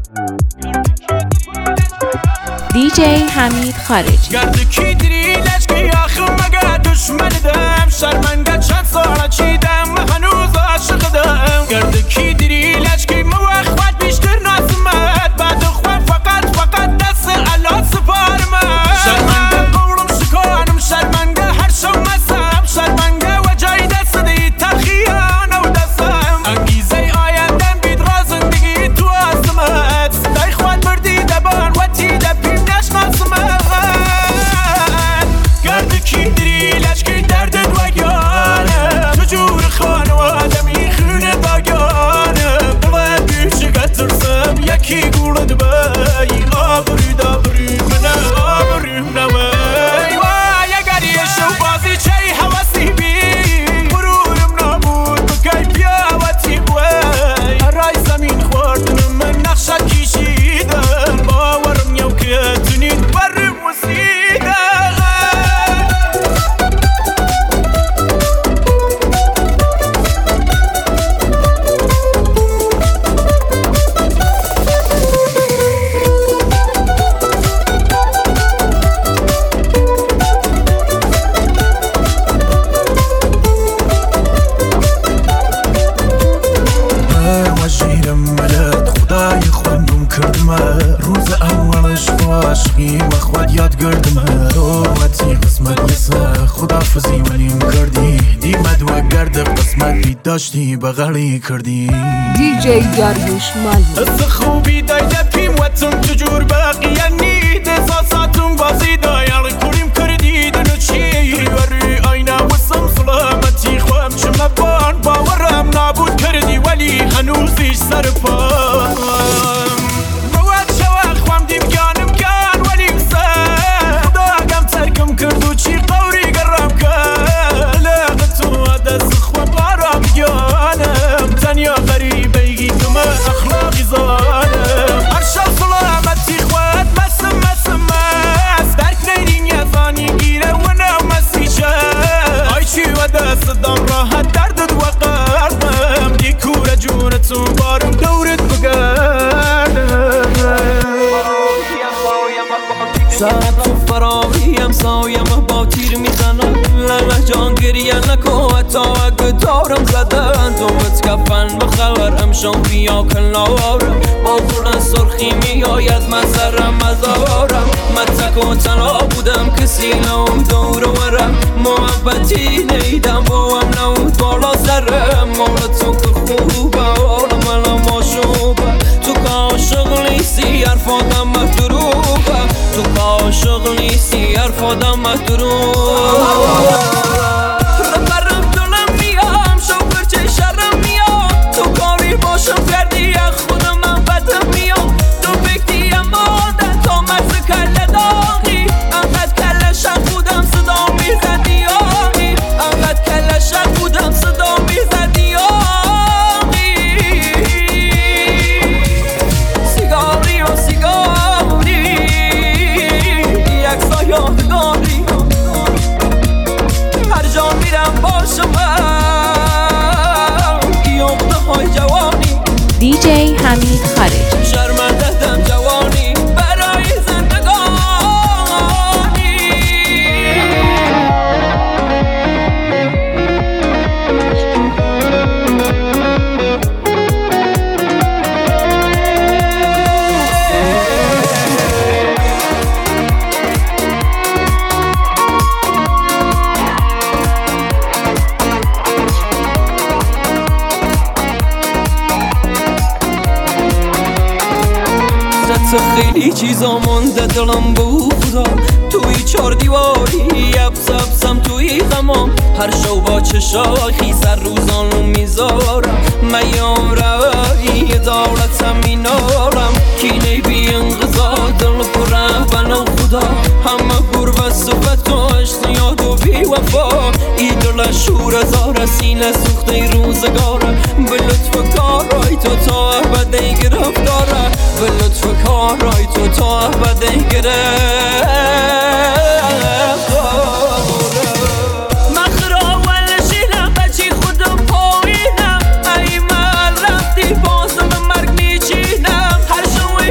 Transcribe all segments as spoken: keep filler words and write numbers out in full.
دی جی حمید خارجی. گرد کی دری لشکی آخر مگه دشمن دم شرمنده چند ساله چیدم هنوز عاشقدم. گرد کی دری لشکی موخوت بیشتر ناسمت بعد خواه فقط فقط دست الان سپارمت. شرمنده قولم شکانم شرمنده هر شو مسم شرمنده و جای دست دی تلخیانه و دستم. انگیزه آیندم بید را زندگی تو آسمت صدای خواد بردی دبان و تی دبیم نشناسمت. گرد کی دری لشکی دردت وگانم چجور خانوادمی خونه باگانم. دلم بیشگه ترسم یکی گولد بای آبروی دابروی منه آبرویم نوی. وای اگر یه شو بازی چه حواسی بی مرورم نامود بگی بیا و تی بوی. هرای زمین خوردنم من نقشت کشیدم باورم یو که تونید برم وسیدم. روز اولش عاشقی و خود یاد گردم روتی قسمت لسه خدافزی ولیم کردی دیمد و گرد قسمت بی داشتی بغلی کردی. دی جی داریوش مالی. از خوبی دایده پیم و تم چجور باقی یعنی دساساتم بازی دایال کنیم کردی دنو چی و روی آینه وسم سلامتی خوام چم بان باورم نابود کردی ولی هنوزیش سر پام. چی قوری گرم که لغت و دست خواب آرام گیانم تنیا غریبه کم اخلاقی زانم. هر شب سلامتی خواد مسم مسم مس درک نیرین یزانی گیره و نو مسیجه. آی چی و دست دام راحت دردت و قلبم دی کور جونتون بارم دورت بگردم. ساعت تو فراغیم سایم با تیر میزنم لغه جان گریه نکو حتی اگه دارم زدن تو بتکفن بخبر امشان بیا کنارم با قرن سرخی میاید مزرم مزارم. من تک و تنها بودم کسی نوم دور ورم محبتی نیدم با هم نود بالا سرم. مال تو که خوبه حالا منم آشوبه تو که عاشق نیستی حرف آدم مدروبه تو که عاشق نیستی حرف آدم مدروبه. برم دلم میام شوکر چه شرم میام تو کاری باشم کردی خودم من بدم میام تو بکتی اما تا مرز کل داغی انقدر کلشم بودم صدا میزدی آقی انقدر کلشم بودم صدا میزدی آقی. سیگاری و سیگاری یک سایادگاری هر جا میرم باشم یقده های جوانی. دی جی حمید خارجی. شرمنده دم جوانی برای زندگانی. خیلی چیزا مونده دلم بودا توی چار دیواری یبس یبسم توی غمام هر شو با چشاخی سر روزانو میذارم. میام روی دولتم مینارم کینه بی انقضا دل پرم بنا خدا همه گربه صفت تو عشق یاد و بی وفا ای دل شور زار سینه سوخته روزگاره به لطف کارای تو تا ابده گرفتاره به لطف کارای تو تا ابده گرفتاره. هر شو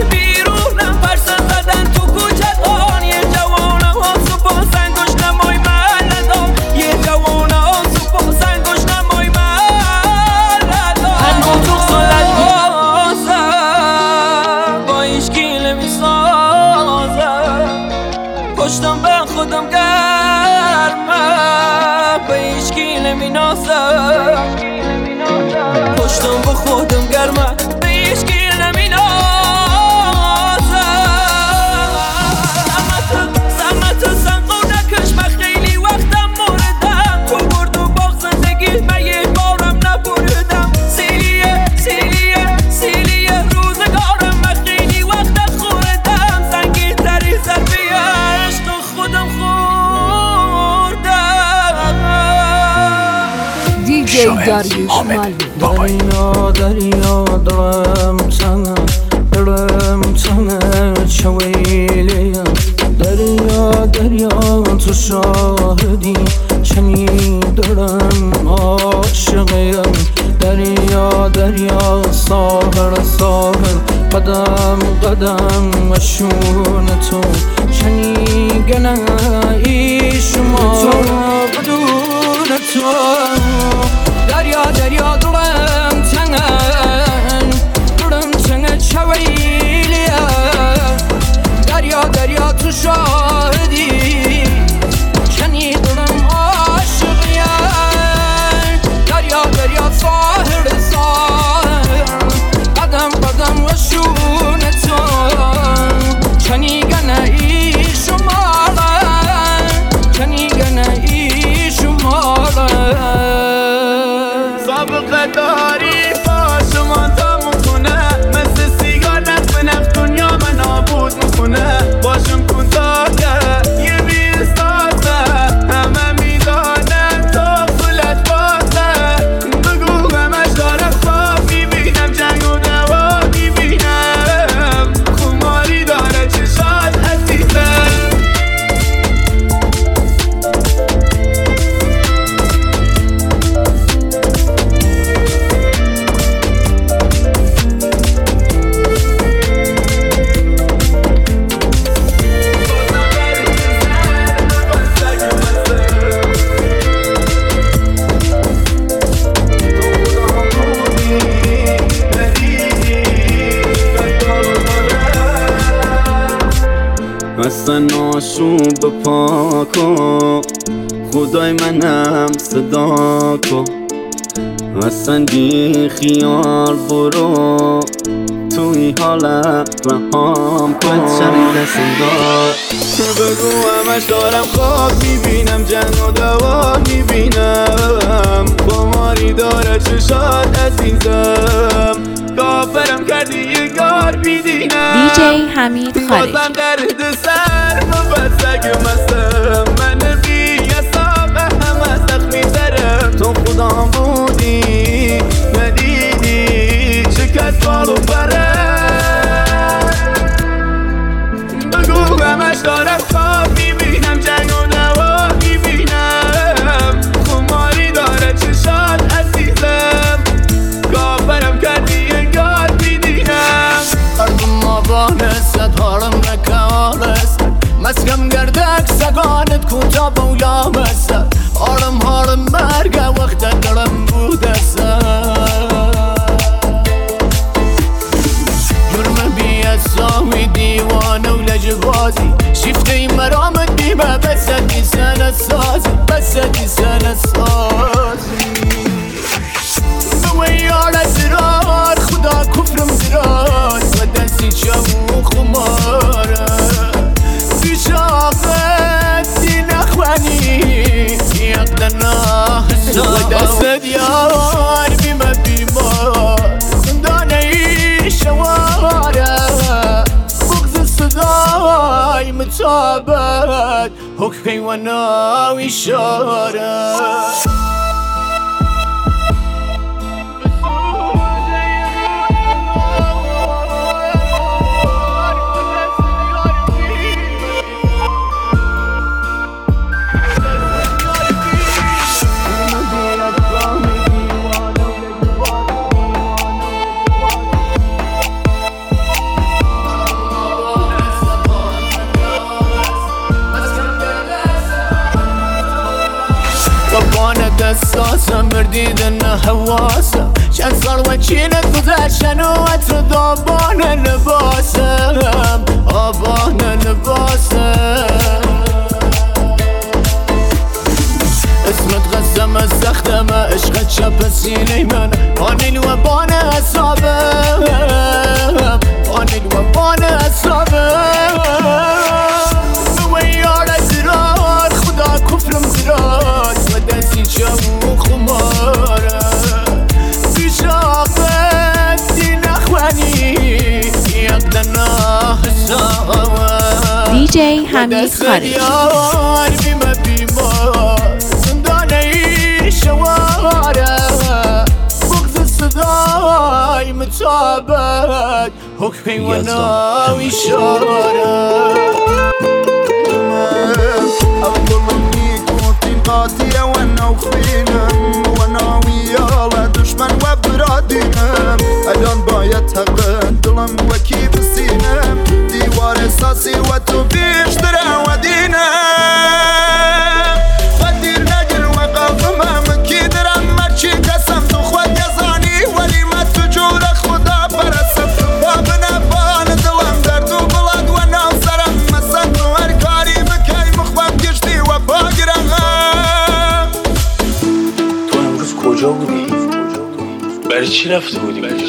داریوش مالو. دریا دریا درم تنه درم تنه چویلیم دریا دریا تو شاهدی چنی درم عاشقیم دریا دریا ساحر ساحر قدم قدم اشون تو چنی گنه ای شما بدون تو دریا دریا دلم تنه دلم تنه چویلیه دریا دریا تو شاهدی چنی دلم عاشقیه دریا دریا ساحر ساحر قدم قدم وشون تو چنی گنه ای شماله چنی گنه ای شماله سابقه داری باشمان تا مخونه مثل سیگار نصف نفت دنیا من نابود میکنه باشم کن تا یه بیل سازه همه میدانم تا خلت بازه بگو همش دارم خواب میبینم جنگ و دوا میبینم خماری داره چشات عزیزم اصلا آشوب پاکو خدای منم صدا کن اصلا بی خیال برو توی حالت رهام کن شرید صدا بگو همش دارم خواب میبینم جنگ و دوا میبینم خماری داره چشات عزیزم کافرم کردی یه گار بیدینم دیجی حمید خارجی. بازم درد سر نوبت سگ مستم من بی حساب همه زخمی ترم تو خودم بودی ندیدی چکت بالو پره بگو همش دارم خواب میبینم جنگ و دوا میبینم خماری داره چشات عزیزم کافرم کردی یه گار بیدینم ارضم آبانست هارم نکالست مسکم گردک سگانت کجا بولامست هارم هارم مرگه وقت دلم بودست جرم بی اصاوی دیوانه و لجبازی شفته مرامت بیمه بسدی سنه سازی بسدی سنه سازی ویار اسرار خدا کفرم زرار و دستی چو خماره پیش آقت دی نخوانی یقدنا و دست یار بیمه بیمار زندانه ای شواره بغض صدای متابت حکم و ناوی شاره دستاسم بردیدن حواسم چند سال و چینت گذشتن و عطر دابان لباسم آبان لباسم اسمت قسم از سختم عشقت چپ سینه من آنیل و بان اصابم آنیل و بان اصابم ویار ازرار خدا کفرم زرار و دستی چو خماره پیش آقت دی نخوانی یقدنا حسابم دیجی حمید خارجی. یار بیمه بیمار زندانه ای شواره وای متابد حکمی و ناوی شاره أفضل ميكوتين قاتية وانا وخينم وانا ويالا دشمن وبرادينم الان باید تقن دلم وكي بسينم ديوار اساسي وتو بيشتر ودينم قدير نجل وقلبم هم كي درم مرچي قسم تو خود يزاني ولي ما تجور خدا برسم بابنا بان دلم درد و بلاد وانا سرم مسن تو هر کاری بکی مخبم گشتی و باگرم تو امروز کجا بودی؟ برای چی رفته بودی اونجا؟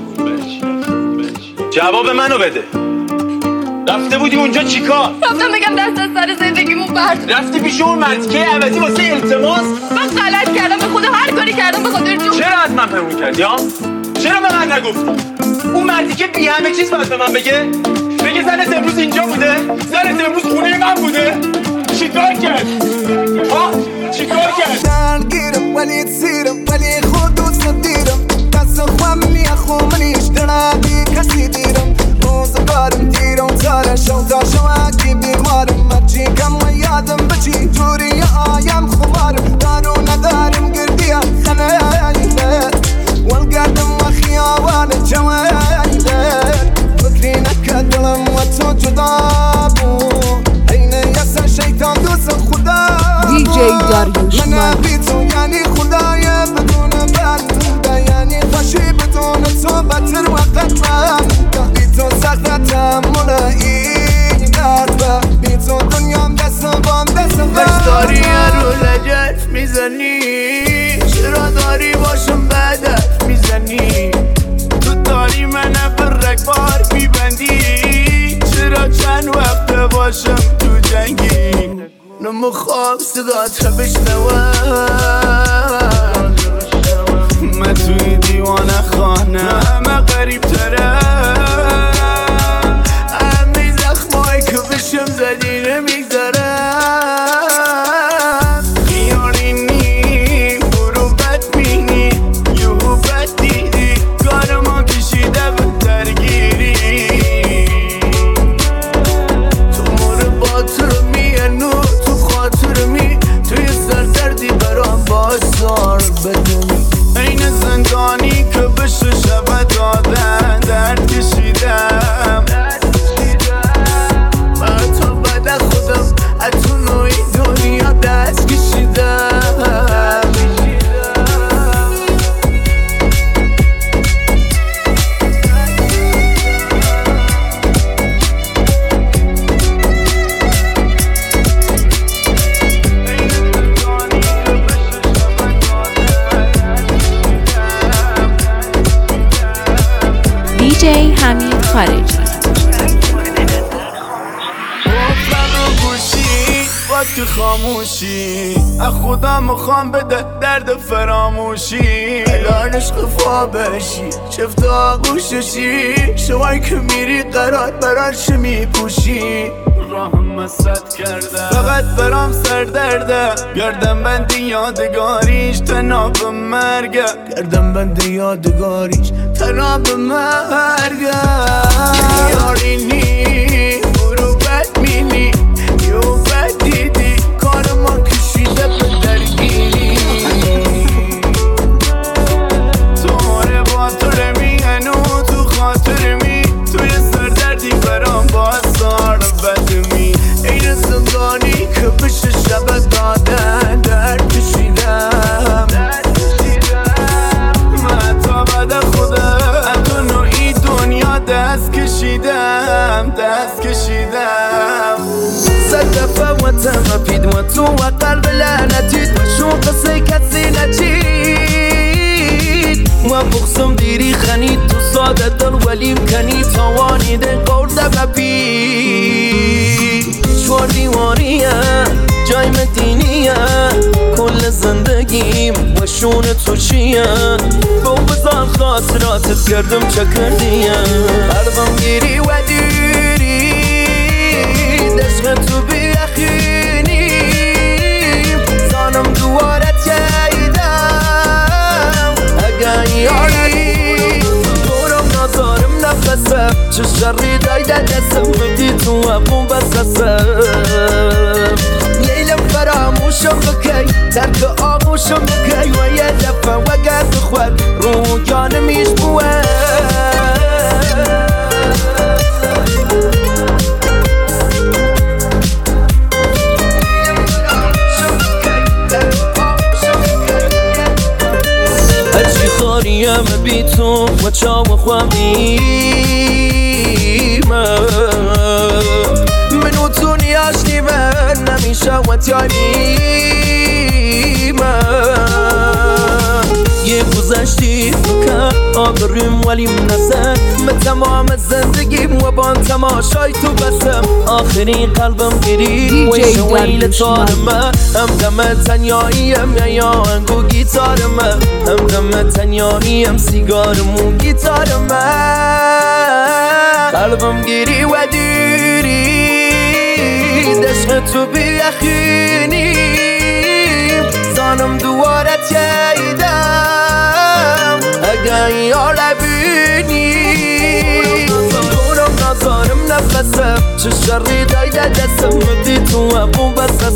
جواب منو بده. رفته بودی اونجا چیکار؟ رفتم بگم دست از سر زندگیمون برد. رفتی پیش اون مردی که عوضی واسه التماس؟ من غلط کردم، به خدا هر کاری کردم به خاطر تو. چرا از من پنهون کردی ها؟ چرا به من نگفتی؟ اون مردی که بی همه چیز باید به من بگه؟ بگه زنت امروز اینجا بوده؟ زنت امروز خونه من بوده؟ چیکار کرد؟ ها؟ چیکار کرد؟ درگیرم ولی تسیرم ولی خود دوست ندیرم دست خواه منی اخو منیش درنبی کسی دیرم روزگارم دیرم تاره شو تا شواکی بیمارم مرچی کم و یادم بچی جوری آیم خمارم دارو ندارم گردیم خنایلت والقدم و خیابان جوایلت فکری نکدلم و تو جدا بود این یسا شیطان دوست خدا دی جی داریوش من بی تو یعنی خدای بدون بند یعنی خوشی بدون تو بطر وقت من بی تو سخت تحمل این درد بی تو دنیام دست بام دست بام بس داری رو لجت میزنی چرا داری باشم بدت میزنی تو داری من پر رگبار میبندی چرا چند وقت باشم تو جنگی نمخواب صدات بشنوم من توی دیوانه خانه همه غریب ترم همه زخمایی که بشم زدی نمیگذارم خیالی نی برو بد مینی یهو بد دیدی کار ما کشیده به درگیری تو مور باطر میانو تو خاطر می توی سردردی برام بازار بدونی این زندانی که بشه شبه دادن درد کشیدم من تو بده خودم اتو نوی دنیا دست کشیدم دی جی حمید خارجی با تو خاموشی از خدا میخوام بده درد فراموشی الان عشق فا بشی شفت آغوششی شوایی که میری قرار براش میپوشی راهم مست کرده فقط برام سر درده گردم بندی یادگاریش تناب مرگه گردم بند یادگاریش تناب مرگه یاری نی برو بد مینی یو بد دیدی کار ما کشیده به درگیری تو ماره با تو رمیگن و تو خاطر می توی سردردی برام بازار بدمی این زندانی که بشه شب دادن درد کشیدم من تا بعد خودم تو نوعی دنیا دست کشیدم دست کشیدم صد دفعه و تمپید و تو و قلب لعنتید و شو قصه کسی نچید و بخصم دیری خنید تو ساده دل ولیم کنی توانیده قرده بپید چوار دیواریه جای مدینیه کل زندگیم و شون تو چیه با بزار خاطراتت گردم چه کردیه قلبم گیری و دیری عشق تو بیخینیم زانم دوارت یایدم اگه یاری چه شری دایده دستم بدی تو همون بسسم لیلم فراموشم بکی ترک آغوشم بکی و یه دفعه وگر بخور رو جانمیش بوه هرچی خاریم بی تو و چاو خواهیم منو تو نیاشتی من نمیشه و تیاریم یه گذشتی بکن آبریم ولیم نزد من تمام زندگیم و با تماشای تو بسم آخرین قلبم گیری و شویل تارمه هم دم تنیاییم یا انگو گیتارمه هم دم تنیاییم سیگارمون گیتارمه قلبم گیری و دیری دشق تو بیخینیم زانم دوارت یایدم اگه یار بینی دورم نظارم نفسم چه شری دایده دستم بدی تو همون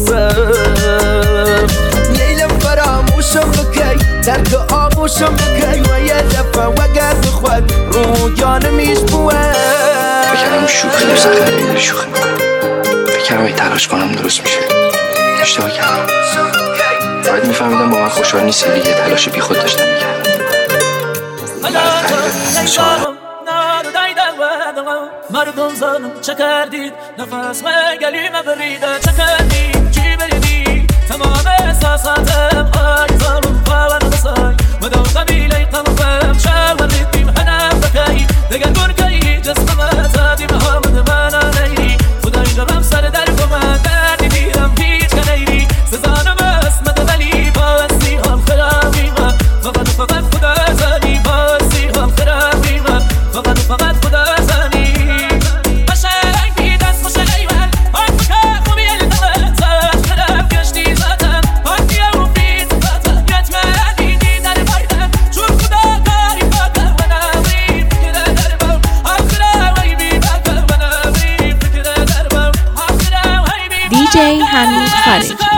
بسسم لیلم فراموشم بکی ترک آغوشم بکی و یه دفعه وگر بخور رو جانمیش بوه بکنم شوخی و سخته شوخی میکنم بکنم ای تلاش کنم درست میشه اشتباه کردم باید میفهمیدم با من خوشحال نیستی دیگه تلاش بی خود داشتم میکردم مردم زنم چه کردید نفس گلیم بریده چه کردید چی بریدی تمام احساساتم آی زنم فاون بسای مدام قبیله قلبم شاوردیم هنم بکی دگر گرگی جسمم تادیم حامد من آنهی خدای جرم سر در کمن دردی دیرم هیچ کنیری سزانم اسمت ولی باستی هم خرابیم فقط فقط خدا زنی باستی هم خرابیم فقط فقط خدا زنی دی جی حمید خارجی